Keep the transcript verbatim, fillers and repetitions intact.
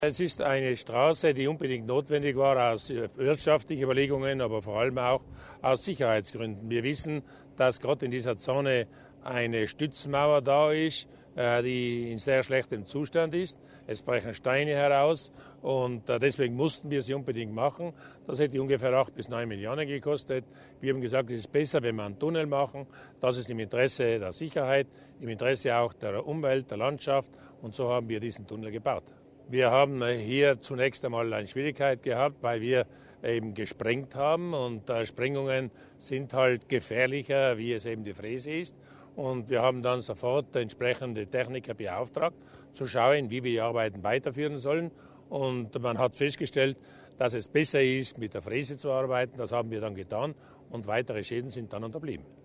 Es ist eine Straße, die unbedingt notwendig war aus wirtschaftlichen Überlegungen, aber vor allem auch aus Sicherheitsgründen. Wir wissen, dass gerade in dieser Zone eine Stützmauer da ist, die in sehr schlechtem Zustand ist. Es brechen Steine heraus und deswegen mussten wir sie unbedingt machen. Das hätte ungefähr acht bis neun Millionen gekostet. Wir haben gesagt, es ist besser, wenn wir einen Tunnel machen. Das ist im Interesse der Sicherheit, im Interesse auch der Umwelt, der Landschaft, und so haben wir diesen Tunnel gebaut. Wir haben hier zunächst einmal eine Schwierigkeit gehabt, weil wir eben gesprengt haben, und äh, Sprengungen sind halt gefährlicher, wie es eben die Fräse ist. Und wir haben dann sofort entsprechende Techniker beauftragt, zu schauen, wie wir die Arbeiten weiterführen sollen. Und man hat festgestellt, dass es besser ist, mit der Fräse zu arbeiten. Das haben wir dann getan, und weitere Schäden sind dann unterblieben.